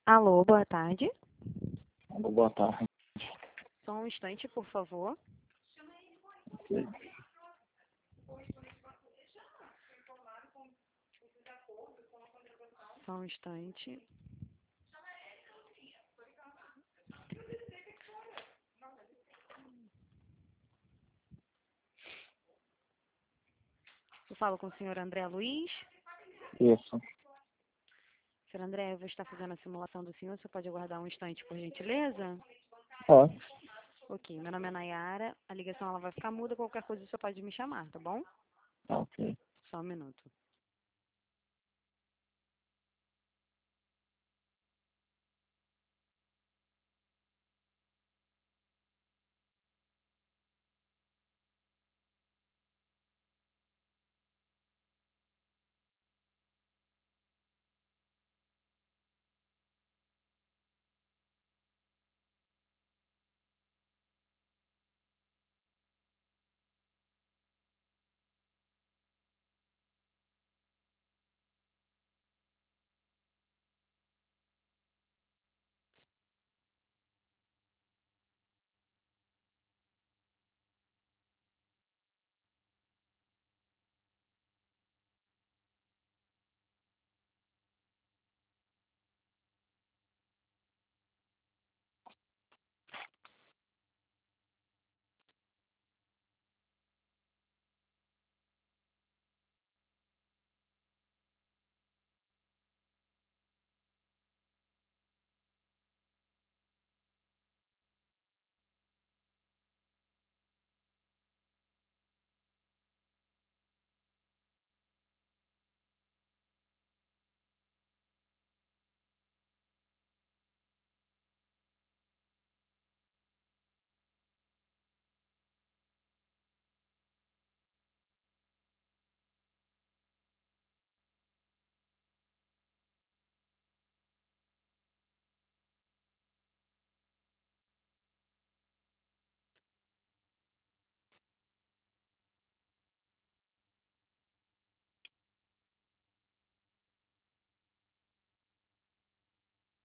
Alô, boa tarde. Alô, boa tarde. Só um instante, por favor. Ok. Só um instante. Eu falo com o senhor André Luiz. Isso. Senhor André, eu vou estar fazendo a simulação do senhor. Você pode aguardar um instante, por gentileza? Ó, Ok, meu nome é Nayara. A ligação ela vai ficar muda. Qualquer coisa você pode me chamar, tá bom? ok. Só um minuto.